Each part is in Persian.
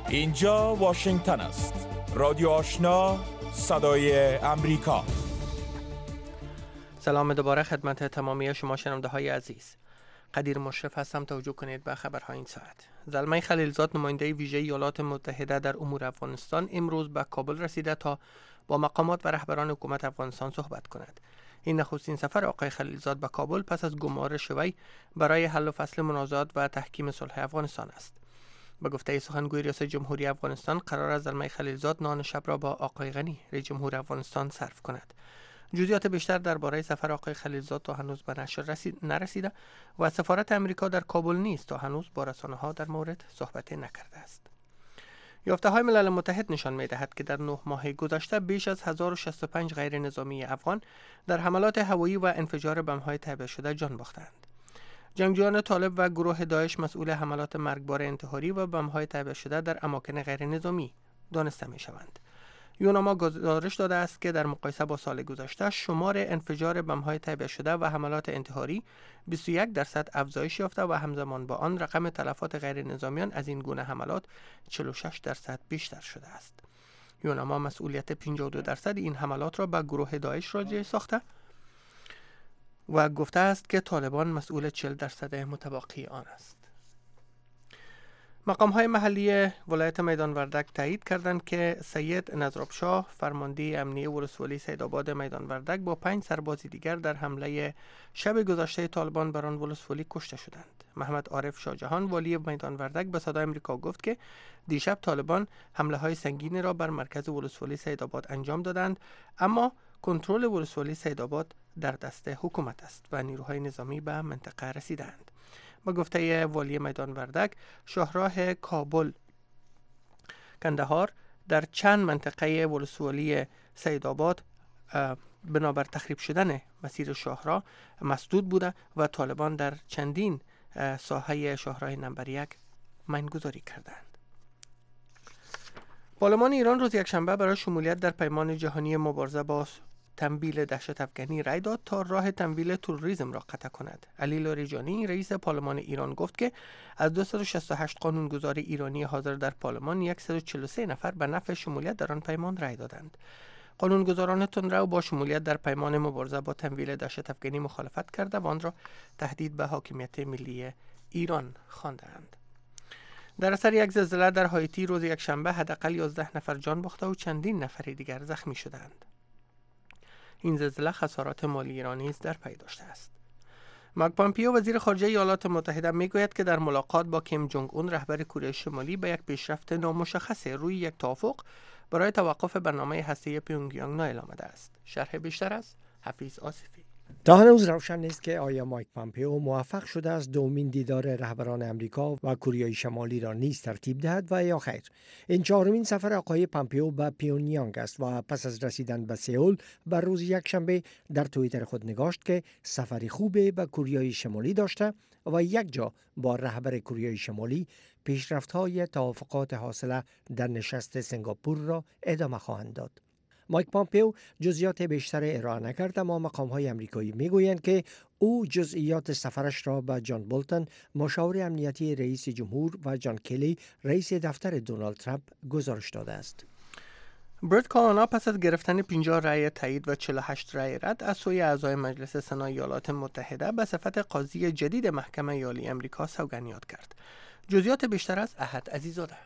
اینجا واشنگتن است. رادیو آشنا، صدای امریکا. سلام دوباره خدمت تمامی شما شنونده های عزیز. قدیر مشرف هستم. توجه کنید به خبرهای این ساعت. زلمه خلیلزاد، نماینده ویژه ایالات متحده در امور افغانستان، امروز به کابل رسیده تا با مقامات و رهبران حکومت افغانستان صحبت کند. این نخستین سفر آقای خلیلزاد به کابل پس از گمارش وی برای حل و فصل منازعات و تحکیم صلح افغانستان است. به گفته سخنگوی ریاست جمهوری افغانستان، قرار است زلمه خلیلزاد نان شب را با آقای غنی رئیس جمهور افغانستان صرف کند. جزئیات بیشتر درباره سفر آقای خلیلزاد تا هنوز به نشر نرسیده و سفارت امریکا در کابل نیست تا هنوز با رسانه‌ها در مورد صحبت نکرده است. یافته‌های ملل متحد نشان می‌دهد که در 9 ماه گذشته بیش از 1065 غیر نظامی افغان در حملات هوایی و انفجار بمب‌های تعبیه شده جان باختند. جنگجویان طالب و گروه داعش مسئول حملات مرگبار انتحاری و بمب‌های تعبیه شده در اماکن غیر نظامی دانسته می‌شوند. یوناما گزارش داده است که در مقایسه با سال گذشته شمار انفجار بمب‌های تعبیه شده و حملات انتحاری 21% افزایش یافته و همزمان با آن رقم تلفات غیر نظامیان از این گونه حملات 46% بیشتر شده است. یوناما مسئولیت 52% این حملات را به گروه داعش راجع ساخته و گفته است که طالبان مسئول 40% متبقی آن است. مقام‌های محلی ولایت میدان وردک تایید کردند که سید نظرآبشاه، فرمانده امنیه ولسوالی سیدآباد میدان وردک، با 5 سرباز دیگر در حمله شب گذشته طالبان بر آن ولسوالی کشته شدند. محمد عارف شاهجهان، والی میدان وردک، به صدای آمریکا گفت که دیشب طالبان حمله‌های سنگینی را بر مرکز ولسوالی سیدآباد انجام دادند، اما کنترل ولسوالی سیدآباد در دست حکومت است و نیروهای نظامی به منطقه رسیدند. با گفته والی میدان وردک، شاهراه کابل کندهار در چند منطقه ولسوالی سیدآباد بنابر تخریب شدن مسیر شاهراه مسدود بوده و طالبان در چندین ساحه شاهراه نمبر 1 مین‌گذاری کردند. پارلمان ایران روز یکشنبه برای شمولیت در پیمان جهانی مبارزه با تمویل دهشت افغانی رای داد تا راه تمویل تروریسم را قطع کند. علی لاریجانی، رئیس پارلمان ایران، گفت که از 268 قانونگذار ایرانی حاضر در پارلمان 143 نفر به نفع شمولیت در آن پیمان رای دادند. قانونگذاران تندرو با شمولیت در پیمان مبارزه با تمویل دهشت افغانی مخالفت کرده و آن را تهدید به حاکمیت ملی ایران خواندند. در اثر یک زلزله در هایتی روز یکشنبه حداقل 11 نفر جان باخته و چندین نفر دیگر زخمی شدند. این زلزله خسارات مالی ایران نیز در پی داشته است. مایک پامپیو، وزیر خارجه ایالات متحده، میگوید که در ملاقات با کیم جونگ اون، رهبر کره شمالی، به یک پیشرفت نامشخص روی یک توافق برای توقف برنامه هسته‌ای پیونگیانگ نائل آمده است. شرح بیشتر از حفیظ آصفی. تا هنوز روشن نیست که آیا مایک پامپیو موفق شده است دومین دیدار رهبران امریکا و کره شمالی را نیز ترتیب دهد و یا خیر. این چهارمین سفر آقای پامپیو به پیونگیانگ است و پس از رسیدن به سئول بر روز یکشنبه در توییتر خود نگاشت که سفری خوبه به کره شمالی داشته و یک جا با رهبر کره شمالی پیشرفت‌های توافقات حاصله در نشست سنگاپور را ادامه خواهند داد. مایک پامپیو جزئیات بیشتر ارائه نکرد، اما مقام‌های آمریکایی میگویند که او جزئیات سفرش را به جان بولتن، مشاور امنیتی رئیس جمهور، و جان کلی، رئیس دفتر دونالد ترامپ، گزارش داده است. برت کاوانا پس از گرفتن 50 رأی تایید و 48 رأی رد از سوی اعضای مجلس سنا ایالات متحده به صفت قاضی جدید محکمه عالی آمریکا سوگندیات کرد. جزئیات بیشتر از احد عزیزاده.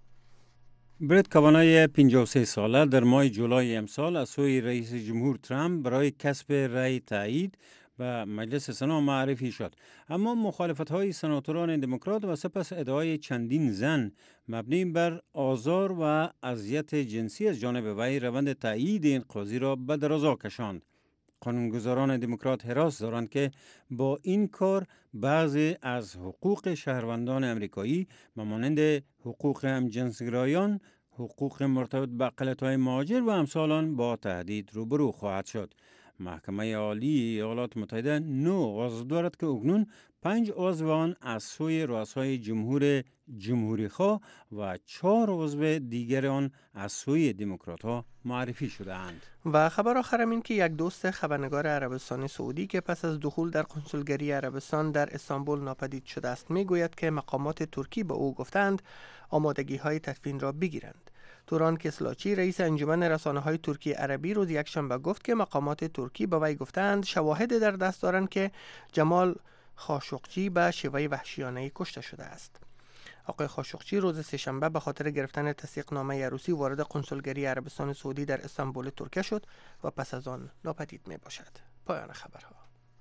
برت کاوانا 53 ساله در ماه جولای امسال از سوی رئیس جمهور ترامپ برای کسب رأی تایید به مجلس سنا معرفی شد، اما مخالفت‌های سناتوران دموکرات و سپس ادعای چندین زن مبنی بر آزار و اذیت جنسی از جانب وی روند تایید این قاضی را به درازا کشاند. قانونگذاران دموکرات حراس دارند که با این کار بعضی از حقوق شهروندان امریکایی مانند حقوق همجنسگرایان، حقوق مرتبط به اقلیت‌های مهاجر و امثال آن با تهدید روبرو خواهد شد. محکمه عالی ایالات متحده 9 عضو دارد که اکنون 5 عضو آن از سوی رؤسای جمهوری خواه و 4 عضو دیگر آن از سوی دموکرات ها معرفی شده اند. و خبر آخرم این که یک دوست خبرنگار عربستان سعودی که پس از دخول در کنسولگری عربستان در استانبول ناپدید شده است میگوید که مقامات ترکی به او گفتند آمادگی های تدفین را بگیرند. توران کسلاچی رئیس انجمن رسانه‌های ترکی عربی روز یکشنبه گفت که مقامات ترکی به وی گفتند شواهد در دست دارند که جمال خاشقچی به شیوه وحشیانه کشته شده است. آقای خاشقچی روز سه‌شنبه به خاطر گرفتن تصدیقنامه عروسی وارد کنسولگری عربستان سعودی در استانبول ترکیه شد و پس از آن ناپدید می باشد. پایان خبرها.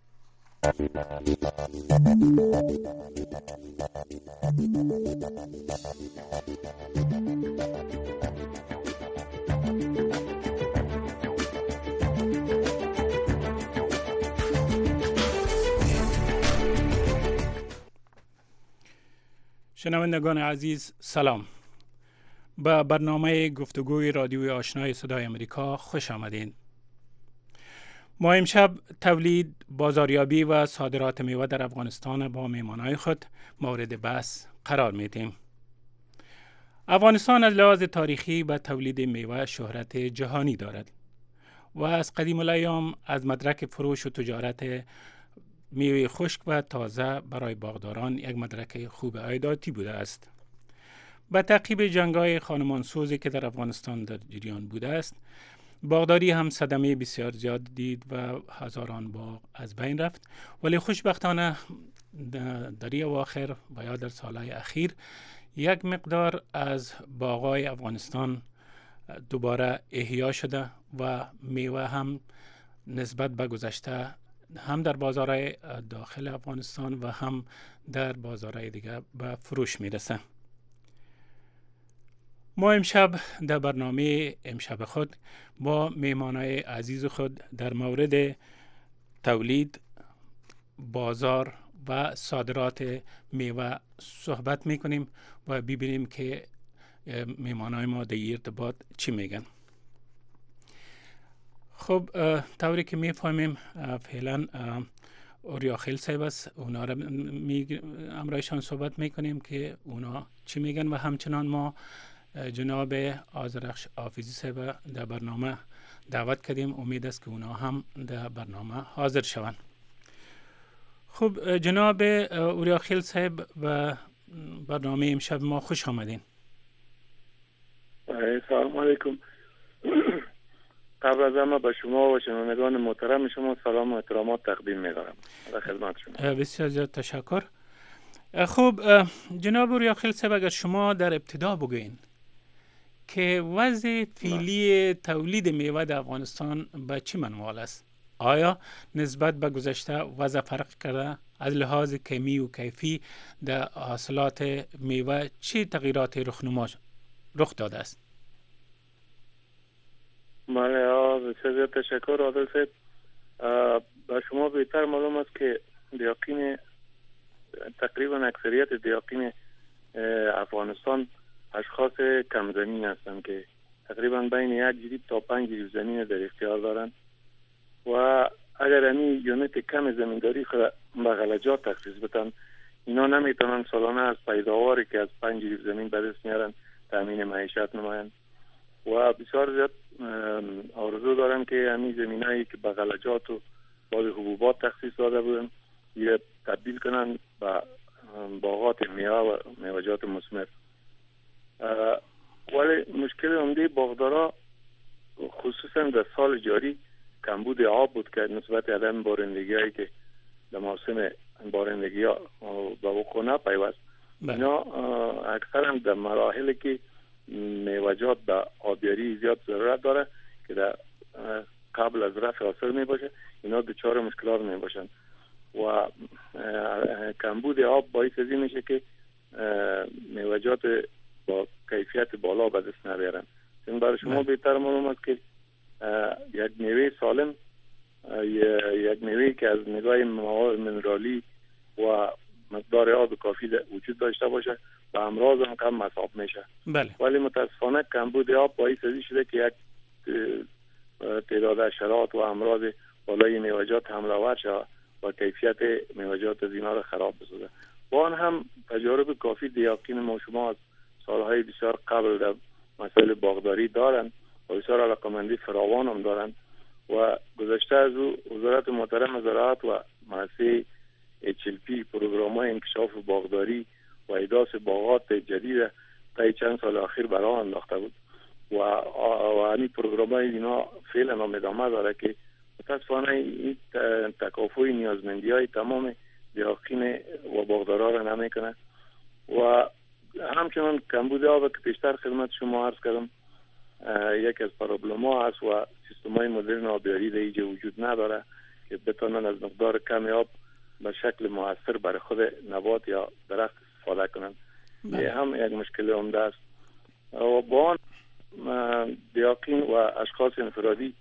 شنوندگان عزیز سلام. به برنامه گفتگوی رادیوی آشنای صدای امریکا خوش آمدین. ما امشب تولید، بازاریابی و صادرات میوه در افغانستان با مهمانان خود مورد بحث قرار میدیم. افغانستان از لحاظ تاریخی به تولید میوه شهرت جهانی دارد و از قدیم الایام از مدرک فروش و تجارت میوه خشک و تازه برای باغداران یک مدرک خوب عایداتی بوده است. به تعقیب جنگ‌های خانمانسوزی که در افغانستان در جریان بوده است، باغداری هم صدمه بسیار زیاد دید و هزاران باغ از بین رفت، ولی خوشبختانه در اواخر و یا در سالهای اخیر یک مقدار از باغ‌های افغانستان دوباره احیا شده و میوه هم نسبت به گذشته هم در بازارهای داخل افغانستان و هم در بازارهای دیگر به فروش میرسه. ما امشب در برنامه امشب خود با مهمانای عزیز خود در مورد تولید، بازار و صادرات میوه صحبت میکنیم و ببینیم که مهمانای ما در ارتباط چی میگن. خب طوری که میفهمیم فعلا اوریاخیل صاحب است، اونا را امرایشان صحبت میکنیم که اونا چی میگن و همچنان ما جناب آذرخش حافظی صاحب در برنامه دعوت کردیم. امید است که اونا هم در برنامه حاضر شوند. خب جناب اوریاخیل صاحب و برنامه امشب ما خوش آمدین. سلام علیکم. قبل از همه به شما و شنوندگان محترم شما سلام و احترامات تقدیم می‌کنم. در خدمت شما. بسیار زیاد تشکر. خب جناب اوریاخیل صاحب اگر شما در ابتدا بگوین که وضع فعلی تولید میوه در افغانستان به چه منوال است؟ آیا نسبت به گذشته وضع فرق کرده؟ از لحاظ کمی و کیفی در حاصلات میوه چه تغییراتی رخ داده است؟ بسیار تشکر عادل صاحب. به شما بهتر معلوم است که دیاقین تقریبا اکثریت دیاقین افغانستان اشخاص کم زمین هستند که تقریبا بین 1 جریب تا 5 جریب زمین در اختیار دارند و اگر همین یونت کم زمینداری خود به غلجات تخصیص بدن، اینا نمیتونن سالانه از پیداواری که از 5 جریب زمین به دست میارن تامین معیشت نمایند و بسیار زیاد آرزو دارن که همین زمینایی که به غلجات و بعض حبوبات تخصیص داده بودن یه تبدیل کنن به باغات میوه و میوه‌جات مثمر. ولی مشکل عمده باغدارا خصوصا در سال جاری کمبود آب بود که نسبت عدم بارندگی هایی که در موسم بارندگی ها به وقوع نپیوست. اینا اکثرا در مراحلی که میوه‌جات به آبیاری زیاد ضرورت داره که در قبل از رفع حاصل می باشه، اینا دچار مشکلات می باشن و کمبود آب باعث از این میشه که میوه‌جات با کیفیت بالا به دست نبیارن. این برای شما بهتر معلوم است که یک میوه سالم، یک میوه که از نگاه مواد منرالی و مقدار آب کافی وجود داشته باشه و امراض هم کم مصاب میشه. بله. ولی متاسفانه کمبود آب باعث از این شده که یک تعداد حشرات و امراض بالای میوه‌جات حمله آور شود و کیفیت میوه‌جات از اینا را خراب بسازه. با آن هم تجارب کافی دیاقین ما شما از سالهای بسیار قبل در مسائل باغداری دارند و بسیار علاقمندی فراوان هم دارند و گذشته از او وزارت محترم زراعت و مؤسسه HLP پروگرام‌های انکشاف باغداری و احداث باغات جدید تا چند سال اخیر برای انداخته بود و همین پروگرام‌های اینا فعلا هم ادامه داره که متاسفانه این تکافؤ نیازمندی‌های تمام دیاقین و باغدارا را نمیکنه و همچنان کمبود آب که پیشتر خدمت شما عرض کردم یک از پروبلم‌ها است و سیستم‌های مدرن آبیاری در اینجا وجود نداره که بتونن از مقدار کم آب به شکل مؤثر برای خود نبات یا درخت استفاده کنند. این هم یک مشکل عمده است و با آن دیاقین و اشخاص انفرادی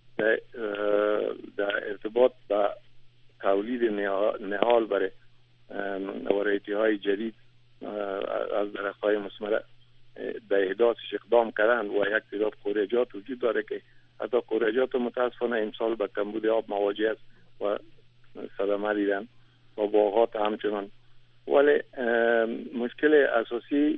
در ارتباط با تولید نهال برای ورایتی‌های جدید از درخت‌های مثمر در احداثش اقدام کردن و یک تعداد خورجات وجود داره که حتی خورجات متاسفانه امسال به کمبود آب مواجه است و صدمه دیدن و باغات همچنان. ولی مشکل اساسی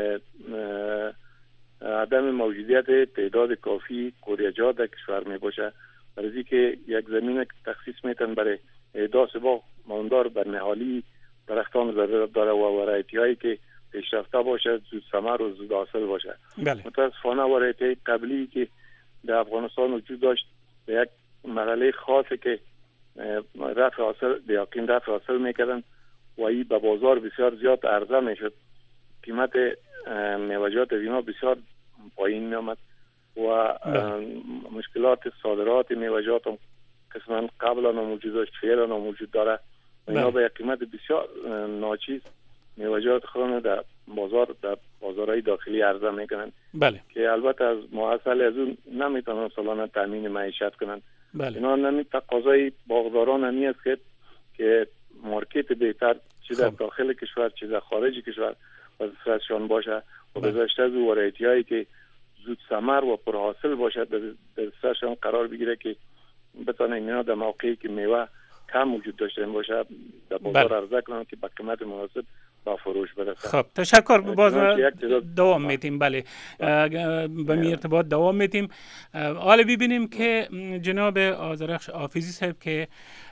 عدم موجودیت تعداد کافی خورجات در کشور می باشه، برای که یک زمین تخصیص میتن برای احداث باغ ماندار بر نهالی درختان ضرورت داره و ورایتی هایی که پیشرفته باشه، زود ثمر و زود حاصل باشه. متاسفانه ورایتی قبلی که در افغانستان وجود داشت به یک مرحله خاصی که رفع حاصل دیاقین رفع حاصل میکردن و این به بازار بسیار زیاد عرضه میشد، قیمت میوه‌جات اینا بسیار پایین میامد و مشکلات صادرات میوه‌جات هم قسما قبلا موجود داشت، فعلا موجود داره و اینا به یک قیمت بسیار ناچیز میوه‌جات خودشون در بازارهای داخلی عرضه میکنن که البته از محصول از اون نمیتونن سالانه تامین معیشت کنن. اینا نمی تقاضای باغداران همی است که مارکت بهتر چه در داخل کشور چه در خارج کشور وظیفه‌شان باشه و گذشته از ورایتی هایی که زود ثمر و پرحاصل باشه در دستشان قرار بگیره که بتونه اینا در موقعی که میوه کم وجود داشته باشه در بازار عرضه کنن که با قیمت مناسب با فروش برسه. خب تشکر. باز دوام میتیم. بله به می ارتباط دوام میتیم. حالا ببینیم که جناب آذرخش حافظی صاحب که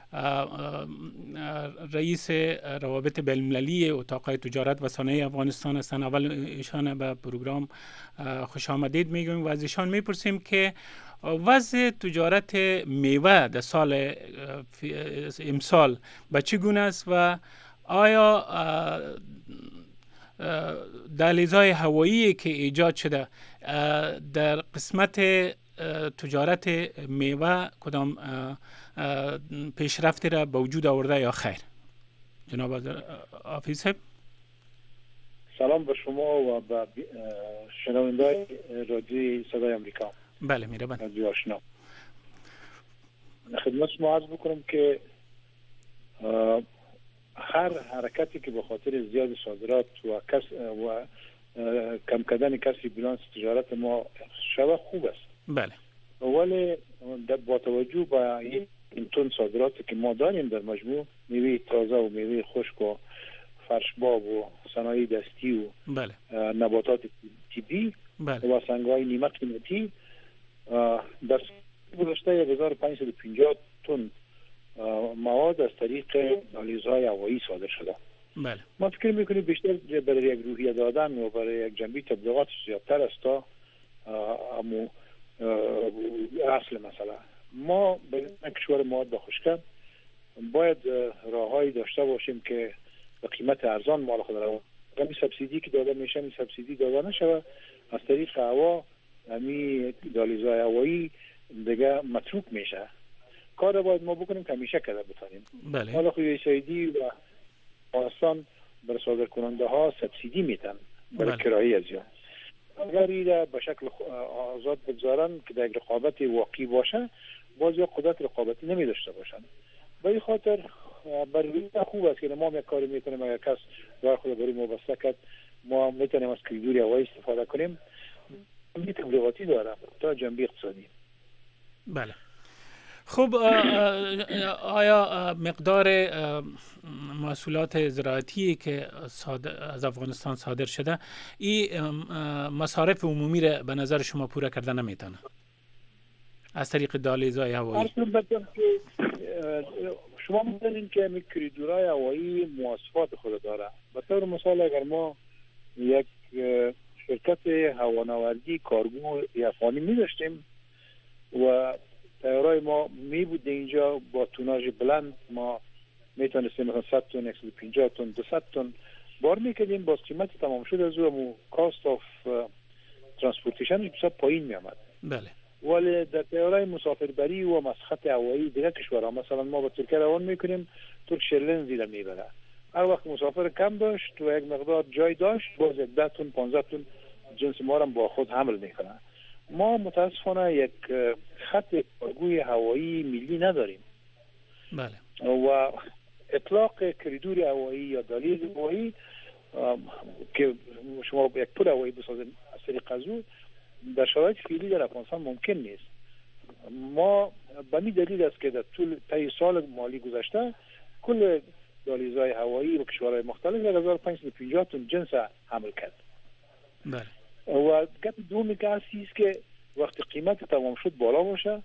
رئیس روابط بین‌المللی اتاق تجارت و صنایع افغانستان هستند. اول ایشان به پروگرام خوش آمدید میگویم و از ایشان میپرسیم که وضع تجارت میوه در سال امسال به چه گونه است و آیا دهلیزهای هوایی که ایجاد شده در قسمت تجارت میوه کدام پیشرفتی را به وجود آورده یا خیر؟ جناب حافظ صاحب. سلام به شما و به شنوندگان رادیوی صدای آمریکا. بله میرم. رادیو آشنا. خدمت شما عرض بکنم که هر حرکتی که به خاطر زیاد صادرات و کم کردن کسری بیلانس تجارت ما شود خوب است. بله. ولی با توجه به این تن صادراتی که ما داریم در مجموع، میوه تازه و میوه خشک و فرشباب و صنایع دستی و نباتات طبی و سنگ‌های نیمه قیمتی، در گذشته 1550 تن مواد از طریق دهلیزهای هوایی صادر شده. بله. ما فکر میکنیم بیشتر برای یک روحیه دادن و برای یک جنبه تبلیغات زیادتر است تا اصل مسئله. ما به کشور مواد خشک باید راههایی داشته باشیم که به قیمت ارزان مال خود را کمی سبسیدی که داده میشه می سبسیدی داده نشه از طریق هوا همی دهلیزهای هوایی دیگه متروک میشه. کار باید ما بکنیم که همیشه کرده بتانیم. بله. حالا خوی سعیدی و پاکستان بر صادر کننده ها سبسیدی میتن برای کرایی از یا اگر ایده به شکل آزاد بگذارن که در رقابت واقعی باشه، باز یا قدرت رقابتی نمی داشته باشن. به این خاطر برای خوب است که ما یک کاری میکنیم، اگر کس راه خود برای ما بسته کرد ما میتونیم از کریدور هوایی استفاده کنیم. جنبه تبلیغاتی داره تا جنبه اقتصادی. بله. خب آیا مقدار محصولات زراعتی که از افغانستان صادر شده این مصارف عمومی را به نظر شما پورا کرده نمیتونه از طریق دهلیزهای هوایی؟ شما می‌دونید که این کریدورهای هوایی مواصفات خود داره. به طور مثال اگر ما یک شرکت هوانوردی کارگو افغانی می‌داشتیم و طیارای ما می‌بود اینجا با توناژ بلند، ما میتونستیم مثلا 100 تن، 150 تن، 200 تن بار می‌کردیم، با قیمت تمام شده از اون کاست آف ترانسپورتیشن بسیار پایین می‌آمد. بله. ولی در طیارای مسافربری و مسخط هوایی دیگر کشورها، مثلا ما با ترکیه روان میکنیم، ترک شیرلین زیر میبره، هر وقت مسافر کم داشت و یک مقدار جای داشت باز 10 تن 15 تن جنس ما را با خود حمل میکنه. ما متاسفانه یک خط کارگوی هوایی ملی نداریم. بله. و اطلاق کریدور هوایی یا دهلیز هوایی که شما یک پل هوایی بسازید از طریق قزوین در شرایط فعلی در افغانستان ممکن نیست. ما به این دلیل است که در طی سال مالی گذشته کل دهلیزهای هوایی و کشورهای مختلف 1550 تن جنس حمل کرد. بله. و گپ دومی که است که وقتی قیمت تمام شد بالا باشه،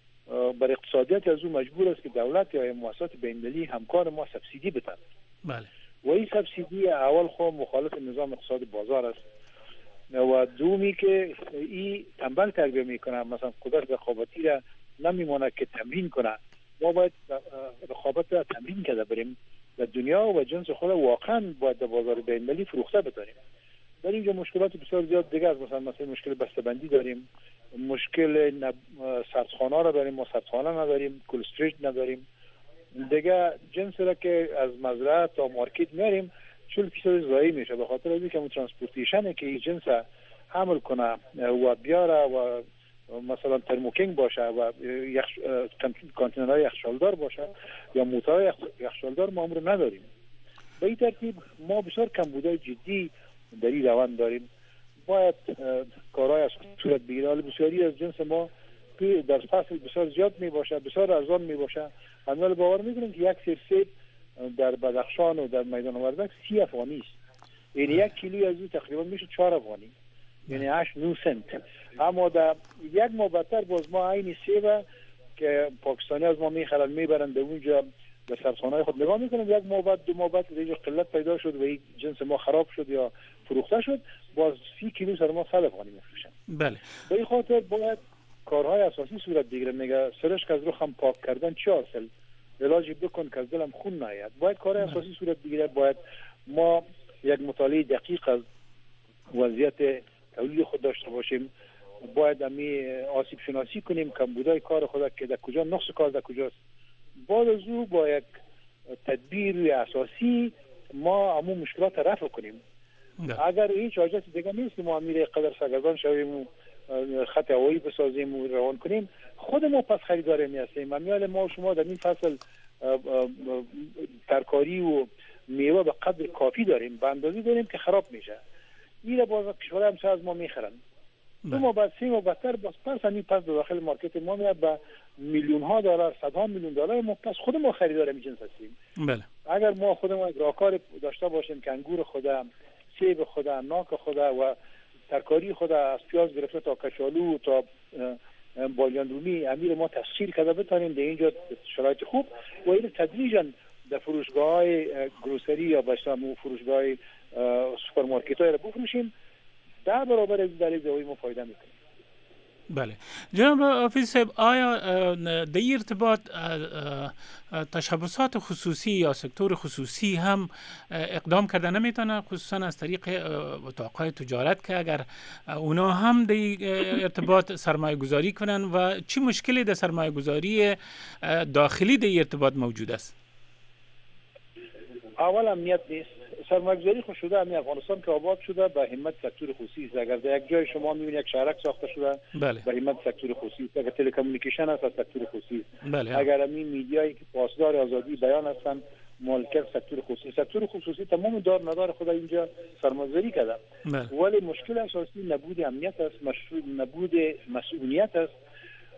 بر اقتصادیت از او مجبور است که دولت یا مؤسسات بین‌المللی همکار ما سبسیدی بدن. بله. و این سبسیدی اول خود مخالف نظام اقتصاد بازار است و دومی که این تنبل تربیه میکنه، مثلا قدرت رقابتی را نمیمونه که تمرین کنه. ما باید رقابت را تمرین کرده بریم در دنیا و جنس خود واقعا باید در بازار بین‌المللی فروخته بتونیم. در اینجا مشکلات بسیار زیاد دیگه است، مثلا مشکل بسته‌بندی داریم، مشکل سردخانه را داریم، ما سردخانه نداریم، کولستریج نداریم دیگه. جنس را که از مزرعه تا مارکت میاریم 40% ضایع میشه به خاطر از اینکه ترانسپورتیشن که این جنس حمل کنه و بیاره و مثلا ترموکینگ باشه و کانتینرهای یخچالدار باشه یا موتورهای یخچالدار ما امر نداریم. به این ترتیب ما بسیار کمبودهای جدی در این روند داریم. باید کارهای از صورت بگیره. بسیاری از جنس ما که در فصل بسیار زیاد می باشه، بسیار ارزان می باشه. همه باور میکنیم که یک سرسیب در بدخشان و در میدان وردک 30 افغانی است. یعنی یک کیلوی از او تقریبا میشه 4 افغانی، یعنی 8-9 سنت. اما در یک ماه بعدتر باز ما عین سیب که پاکستانی از ما میخرن میبرن به اونجا به سرخانه‌های خود نگاه میکنن، یک ماه بعد 2 ماه بعد دیگه قلت پیدا شد و این جنس ما خراب شد یا فروخته شد، باز 30 کیلو سر ما 100 افغانی میفروشن. بله. به این خاطر باید کارهای اساسی صورت بگیره. میگه سرش که از رو هم پاک کردن چه حاصل، علاجی بکن که از دلم خون نیاد. باید کارهای اساسی صورت بگیره. باید ما یک مطالعه دقیق از وضعیت تولید خود داشته باشیم. باید امی آسیب شناسی کنیم کمبودهای کار خود که در کجا نقص کار در کجاست. بعد از او با یک تدبیر اساسی ما همون مشکلات رفع کنیم. اگر هیچ حاجت دیگه نیست ما امیر قدر سرگردان شویم و خط هوایی بسازیم و روان کنیم، خود ما پس خریدار می‌هستیم. امیال ما و شما در این فصل ترکاری و میوه به قدر کافی داریم، به اندازه داریم که خراب میشه. این باز کشورها هم از ما میخرن. ما بعد 3 ماه بعدتر باز پس همین پس داخل مارکت ما میاد به میلیون ها دلار، صدها میلیون دلار. ما پس خود ما خریدار می جنس هستیم. بله. اگر ما خودمون راهکار داشته باشیم که انگور خودم، سیب خودم، ناک خودم و ترکاری خود از پیاز گرفته تا کچالو تا بالیان رومی امیر ما تسهیل کرده بتونیم در اینجا شرایط خوب و این تدریجا در فروشگاه‌های گروسری یا باشم فروشگاه سوپرمارکت‌ها رو بفروشیم. 10 برابر از دلیل زوی ما فایده میکنیم. بله. جناب حافظ صاحب، آیا در ارتباط تشبسات خصوصی یا سکتور خصوصی هم اقدام کرده نمیتونه، خصوصا از طریق اتاقهای تجارت که اگر اونا هم در ارتباط سرمایه گذاری کنن و چی مشکلی در سرمایه گذاری داخلی در ارتباط موجود است؟ اول امنیت نیست. سرمایه‌گذاری خود شده همین افغانستان که آباد شده به همت سکتور خصوصی است. اگر در یک جای شما می‌بینید یک شهرک ساخته شده بله. به همت سکتور خصوصی است. اگر تلکامیونیکیشن است از سکتور خصوصی است. بله. اگر همین میدیایی که پاسدار آزادی بیان هستند مالکیت سکتور خصوصی. سکتور خصوصی تمام دار ندار خود اینجا سرمایه‌گذاری کرده. بله. ولی مشکل اساسی نبود امنیت است، نبود مسئولیت است.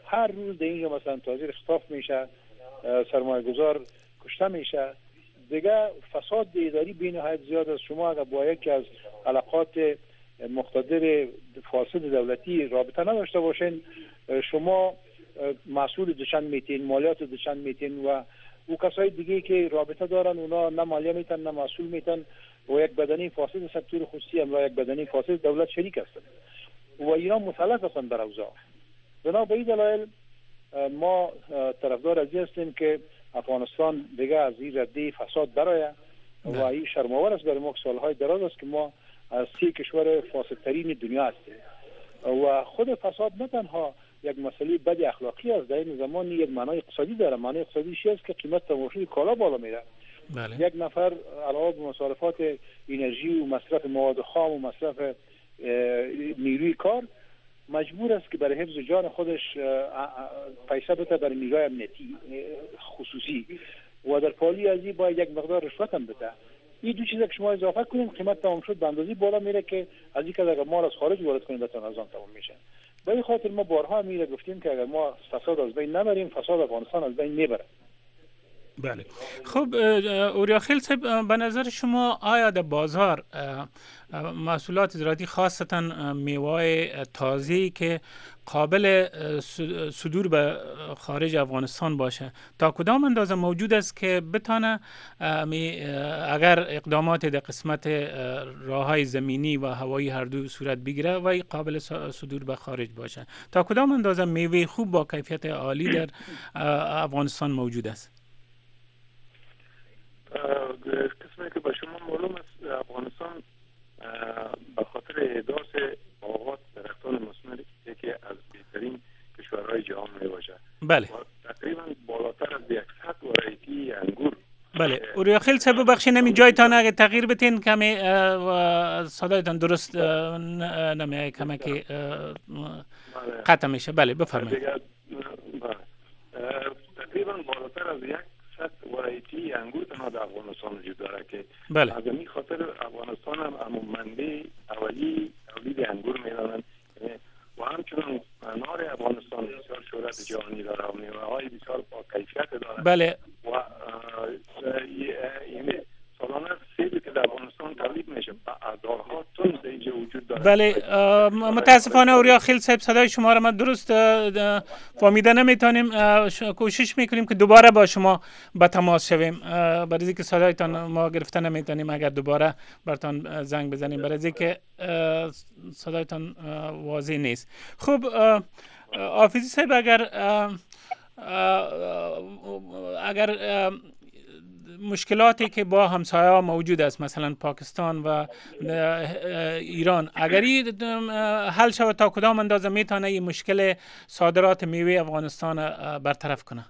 هر روز در اینجا مثلا تاجر اختطاف میشه، سرمایه گذار کشته میشه. دیگه فساد اداری بی نهایت زیاد است. شما اگر با یکی از علاقات مقتدر فاسد دولتی رابطه نداشته باشین، شما مسئول دشن میتین، مالیات دشن میتین و او کسای دیگه که رابطه دارن اونا نه مالیه میتن نه مسئول میتن و یک بدنه فاسد سکتور خصوصی هم و یک بدنه فاسد دولت شریک هستند و اینا مثلث هستند در اوضاع. بنا به این دلایل ما طرفدار از هستیم که افغانستان دیگه از این رده فساد برآید و این شرم‌آور است برای ما که سالهای دراز است که ما از 3 کشور فاسدترین دنیا هستیم و خود فساد نه تنها یک مسئله بد اخلاقی است، در این زمان یک معنای اقتصادی داره. معنای اقتصادی چی است که قیمت تماشای کالا بالا میره. یک نفر علاوه بر مصارفات انرژی و مصرف مواد خام و مصرف نیروی کار مجبور است که برای حفظ جان خودش پیسه بده برای نیروی امنیتی خصوصی و در پالی از این باید یک مقدار رشوت هم بده. این دو چیز که شما اضافه کنیم قیمت تمام شد به اندازه بالا میره که از این که اگر مال از خارج وارد کنیم بتون از آن تمام میشه. به این خاطر ما بارها میره گفتیم که اگر ما فساد از بین نبریم فساد افغانستان از بین میبره. بله. خب اوریاخیل صاحب، به نظر شما آیا در بازار محصولات زراعتی خاصتا میوه تازه‌ای که قابل صدور به خارج افغانستان باشه تا کدام اندازه موجود است که بتانه اگر اقدامات در قسمت راههای زمینی و هوایی هر دو صورت بگیره و قابل صدور به خارج باشه؟ تا کدام اندازه میوه خوب با کیفیت عالی در افغانستان موجود است؟ قسمی که به شما معلوم است افغانستان به خاطر احداث باغات درختان مثمر یکی از بهترین کشورهای جهان میباشد. بله. تقریبا بالاتر از 100 ورایتی انگور. بله. اوریاخیل صاحب ببخشید نمی جایتان اگه تغییر بتین کمی صدایتان درست نمیاد کمی که قطع میشه. بله بفرمایید. تقریبا بالاتر از 100 ورایتی انگور در افغانستان وجود داره که بله. از این خاطر افغانستان هم منبع اولی تولید انگور میدانند و همچنین انار افغانستان بسیار شهرت جهانی داره و میوه‌های بسیار با کیفیت داره. بله. و این سالانه سیبی که در افغانستان تولید میشه هزارها تن در اینجا وجود داره. بله. متاسفانه اوریاخیل صاحب صدای شما را ما درست فهمیده نمیتونیم. کوشش میکنیم که دوباره با شما به تماس شویم برای اینکه صدایتان ما گرفته نمیتونیم. اگر دوباره براتون زنگ بزنیم برای اینکه صدایتان واضح نیست. خب حافظی صاحب اگر مشکلاتی که با همسایه‌ها موجود است مثلا پاکستان و ایران اگر حل شود تا کدام اندازه میتونه این مشکل صادرات میوه افغانستان برطرف کنه؟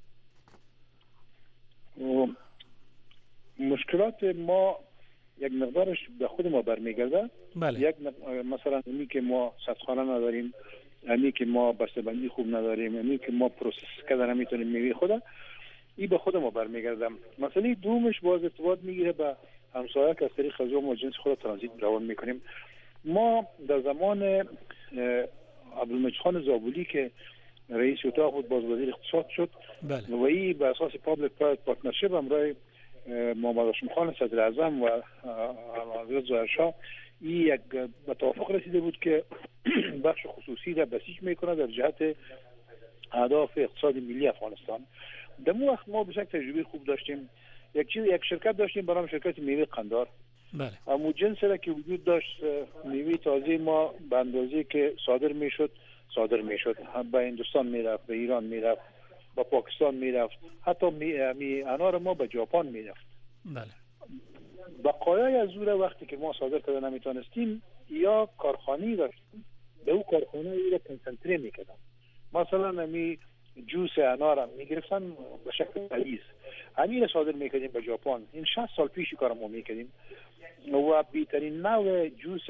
مشکلات ما یک مقدارش به خود ما برمیگرده. بله. یک مثلا اینی که ما سطحخانه نداریم، اینی که ما بسته‌بندی خوب نداریم، اینی که ما پروسس کردن نمیتونیم میوه خود این به خود ما برمیگردم. مسئله دومش باز ارتباط میگیره به همسایه که از طریق غذا ما جنس خود ترانزیت روان میکنیم. ما در زمان عبدالمجید خان زابلی که رئیس اتاق بود باز وزیر اقتصاد شد. بله. و این به اساس پابلیک پرایوت پارتنرشیپ همراه محمد هاشم خان صدر اعظم و حضرت ظاهرشاه این یک به توافق رسیده بود که بخش خصوصی را بسیج میکنه در جهت اهداف اقتصاد ملی افغانستان. در اون وقت ما به شکل تجربه خوب داشتیم. یک شرکت داشتیم برای شرکت میوه قندار. بله. اما جنس را که وجود داشت میوه تازه ما به اندازه که صادر میشد به هندوستان میرفت، به ایران میرفت، به پاکستان میرفت، حتی انار ما به ژاپن میرفت. بله. بقایای از اون وقتی که ما صادر کردن نمیتونستیم یا کارخانه‌ای داشتیم به اون کارخانه را کنسانتره میکردن. مثلا جوس انار هم میگرفتن به شکل غلیظ همین صادر میکردیم به ژاپن. این 60 سال پیش کار ما میکردیم و بهترین نوع جوس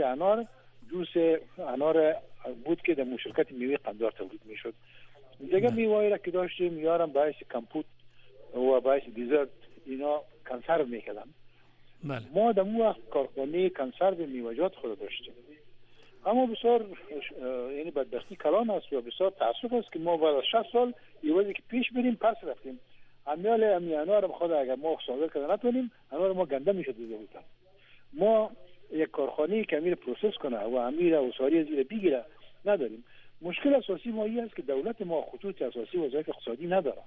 انار بود که در شرکت میوه قندار تولید میشد. دیگه میوه‌ای را که داشتیم یارم باعث کمپوت و باعث دیزرت اینا کنسرو میکردن. بله. ما در اون وقت کارخانه کنسرو میوه‌جات خود داشتیم. اما بسیار یعنی بدبختی کلان است و بسیار تاسف است که ما بعد از 60 سال یوازی که پیش بریم پس رفتیم. امیال امیانا رو بخواد اگر ما صادر کنه نتونیم اما ما گنده میشه دیگه. ما یک کارخانه که امیر پروسس کنه و امیر اوساری زیر بگیره نداریم. مشکل اساسی ما این است که دولت ما خطوط اساسی وظایف اقتصادی نداره.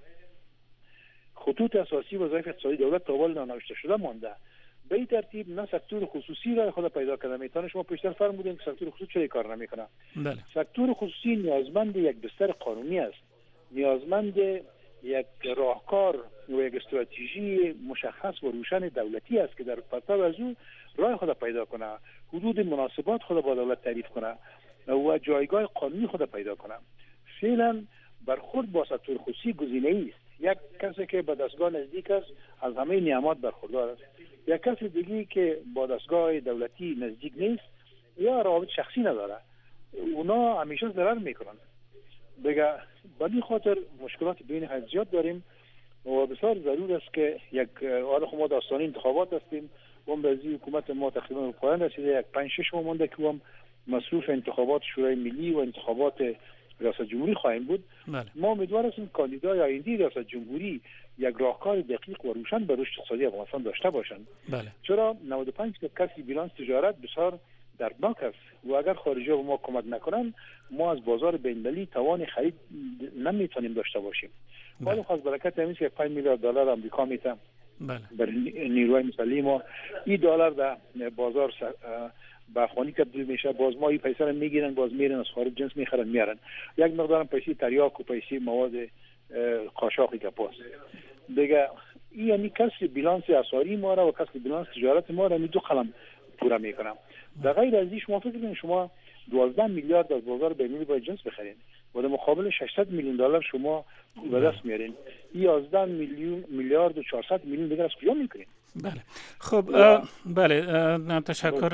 خطوط اساسی وظایف اقتصادی دولت تابال نانوشته شده مانده. به این ترتیب نه سکتور خصوصی را خود پیدا کرده میتونه. شما پیشتر فرمودین که سکتور خصوصی چه کار نمیکنه. بله. سکتور خصوصی نیازمند یک بستر قانونی است، نیازمند یک راهکار و یک استراتژی مشخص و روشن دولتی است که در پرتو از او راه خود پیدا کنه، حدود مناسبات خود با دولت تعریف کنه و جایگاه قانونی خود پیدا کنه. فعلا برخورد با سکتور خصوصی گزینه‌ای است. یک کسی که به دستگاه نزدیک است از همه نعمات برخوردار است، یک کس دیگه که با دستگاه دولتی نزدیک نیست یا روابط شخصی نداره، اونا همیشه ضرر میکنن. دیگه به خاطر مشکلات بین حد زیاد داریم و بسیار ضرور است که یک ما داستانی انتخابات هستیم و امروزی حکومت ما تقریبا به پایان رسیده، یک 5-6 ماه مونده که هم مصروف انتخابات شورای ملی و انتخابات ریاست جمهوری خواهیم بود. بله. ما امیدوار هستیم کاندیدای آینده ریاست جمهوری یک راهکار دقیق و روشن به رشد اقتصادی افغانستان داشته باشند. بله. چرا 95% بیلانس تجارت بسیار دردناک است و اگر خارجی به ما کمک نکنن ما از بازار بین‌المللی توان خرید نمیتونیم داشته باشیم. ولی خاص برکت همین که 5 میلیارد دلار آمریکا میته برای نیروی مسلح ما، این دلار در بازار به افغانی تبدیل میشه، باز ما این پیسه رو میگیرن باز میرن از خارج جنس میخرن میارن، یک مقدار پیسه تریاک و پیسه مواد قاچاقی که پاس دیگه. این یعنی کسر بیلانس اسعاری ما را و کسر بیلانس تجارت ما را می دو قلم پورا میکنم. در غیر از این شما فکر کنید شما 12 میلیارد از بازار بین‌المللی باید جنس بخرین و در مقابل 600 میلیون دلار شما به دست میارین. 11 میلیارد و 400 میلیون دیگر از کجا میکنین؟ بله. خب بله تشکر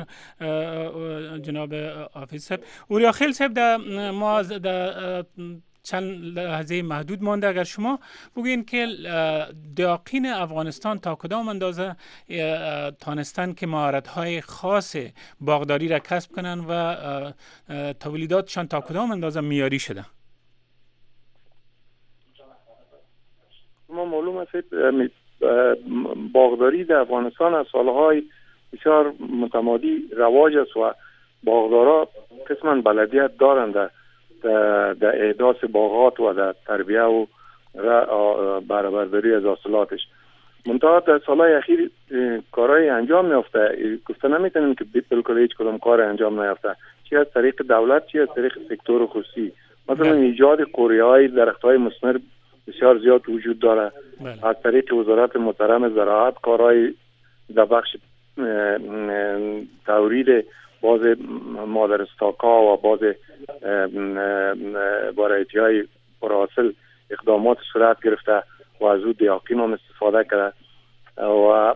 جناب حافظ صاحب. اوریا خیل صاحب ما چند لحظه محدود مانده، اگر شما بگوین که دیاقین افغانستان تا کدام اندازه تانستن که مهارت‌های خاص باغداری را کسب کنن و تولیداتشان تا کدام اندازه معیاری شده؟ ما معلوم است باغداری در افغانستان از سالهای بسیار متمادی رواج است و باغدارا قسما بلدیت دارند در احداث باغات و در تربیه و بهره‌برداری از حاصلاتش. منتها در سالهای اخیر کارهای انجام میافته، گفته نمیتونیم که بالکل هیچ کدام کار انجام نیافته، چی از طریق دولت چی از طریق سکتور خصوصی. مثلا ایجاد قوریه‌های درخت‌های مثمر بسیار زیاد وجود داره. از طریق وزارت محترم زراعت کارهای در بخش تورید باز مادر استاکا و باز وارایتی‌های پرحاصل اقدامات صورت گرفته و از او دیاقین هم استفاده کرده و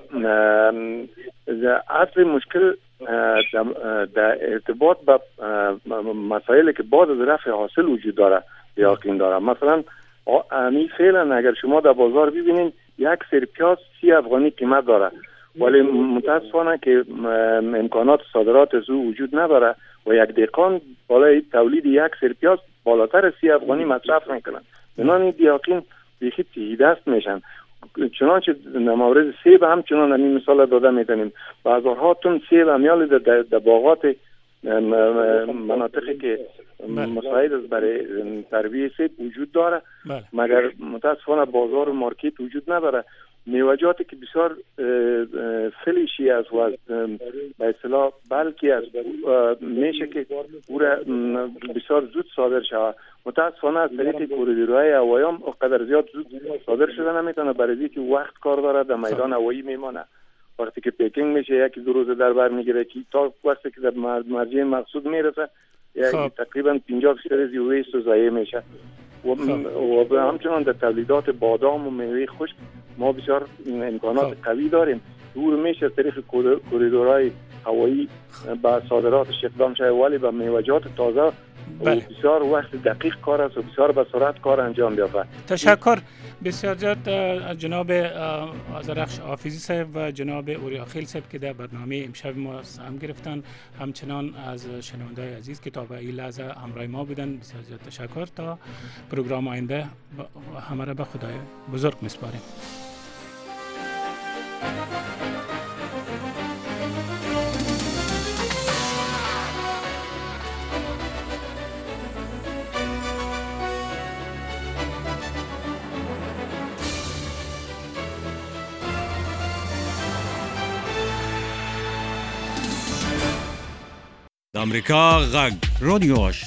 اصل مشکل در ارتباط به مسائلی که بعد از رفع حاصل وجود داره دیاقین داره. مثلا امی فعلا اگر شما در بازار ببینید یک سر پیاز 30 افغانی قیمت داره ولی متاسفانه که امکانات صادرات از او وجود نداره و یک دهقان بالای تولید یک سر پیاز بالاتر از 30 افغانی مصرف میکنن. بنابراین دیاقین بیخی تهیدست میشن. چنانچه مورد سیب هم چنان همین مثال داده میتونیم. بازارها تون سیب امیال در باغات مناطقی که مساعد است برای تربیه سیب وجود داره، مگر متاسفانه بازار و مارکت وجود نداره. میوه‌جاتی که بسیار فلیشی است و به اصطلاح بلکی است میشه که او را بسیار زود صادر شود. متاسفانه از طریق کوریدورهای هوایی هم قدر زیاد زود صادر شده نمیتونه، برای که وقت کار داره، در میدان هوایی میمانه. وقتی که پیکینگ میشه یکی دو روز در بر میگیره که تا وقتی که در مرجع مقصود میرسه تقریبا 50% از ویست ضایع میشه. و همچنان در تولیدات بادام و میوه خشک ما بسیار امکانات قوی داریم. دور میشه از طریق کوریدورهای هوایی با صادراتش اقدام شده، ولی با میوه‌جات تازه بله. بسیار وقت دقیق کار است و بسیار به سرعت کار انجام بیافته. تشکر بسیار زیاد از جناب آذرخش حافظی صاحب و جناب اوریاخیل صاحب که در برنامه امشب ما سهم گرفتن، همچنان از شنونده‌های عزیز که تا به این لحظه همراه ما بودن. بسیار زیاد تشکر. تا پروگرام آینده همه را به خدای بزرگ میسپاریم. امریکا غږ رادیو